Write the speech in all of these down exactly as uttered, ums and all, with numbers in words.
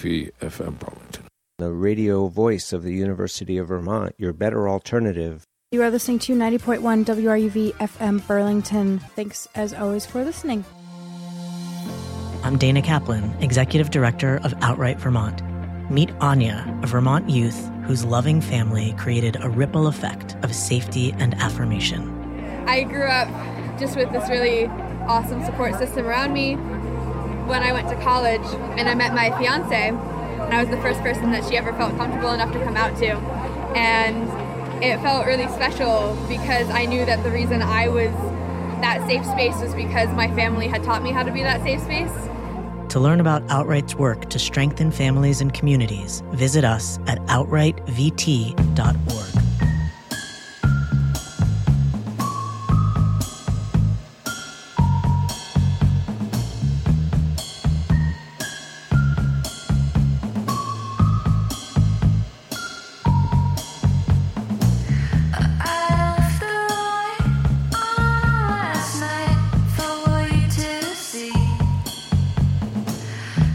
V F M Burlington. The radio voice of the University of Vermont, your better alternative. You are listening to ninety point one W R U V F M Burlington. Thanks, as always, for listening. I'm Dana Kaplan, Executive Director of Outright Vermont. Meet Anya, a Vermont youth whose loving family created a ripple effect of safety and affirmation. I grew up just with this really awesome support system around me. When I went to college and I met my fiance, and I was the first person that she ever felt comfortable enough to come out to. And it felt really special because I knew that the reason I was that safe space was because my family had taught me how to be that safe space. To learn about Outright's work to strengthen families and communities, visit us at outright v t dot org.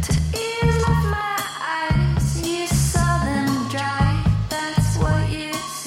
Eyes, you saw them dry, that's what you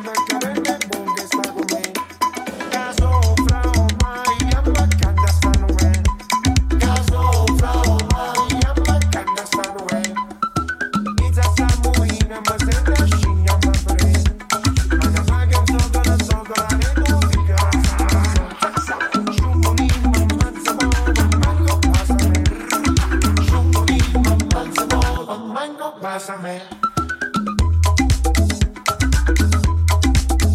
Pásame.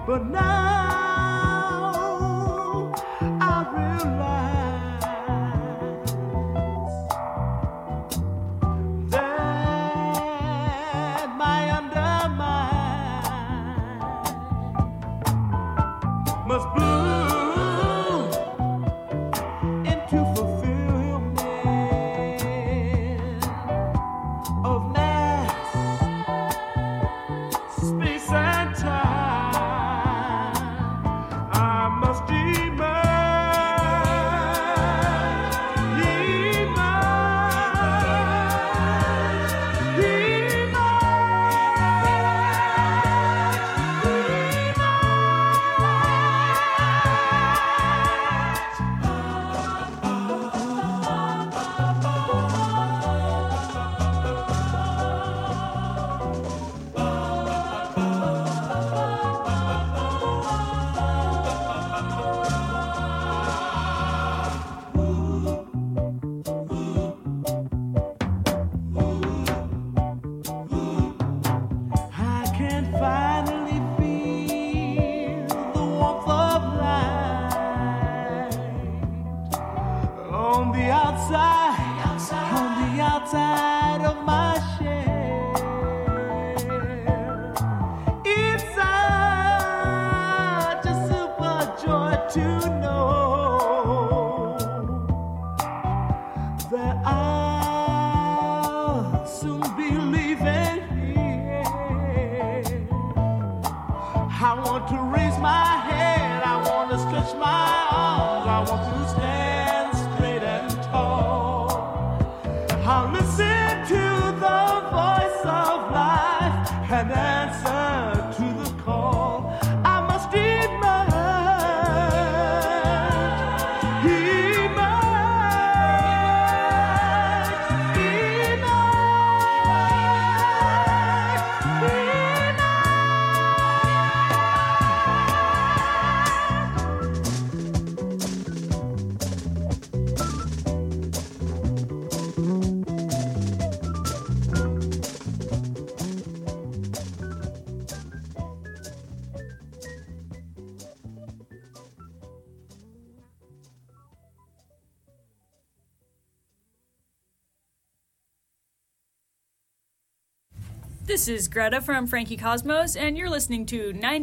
But now I realize that my undermind must bloom into fulfillment of mass, space and time. I must emerge, emerge, I can finally feel the warmth of light on the outside, on the outside of my shell. It's such a super joy to know that I'll soon be leaving here. I want to raise my head, I want to stretch my arms, I want to stand straight and tall. I'll listen to the voice of life and answer to the call. I must emerge, emerge, This is Greta from Frankie Cosmos, and you're listening to ninety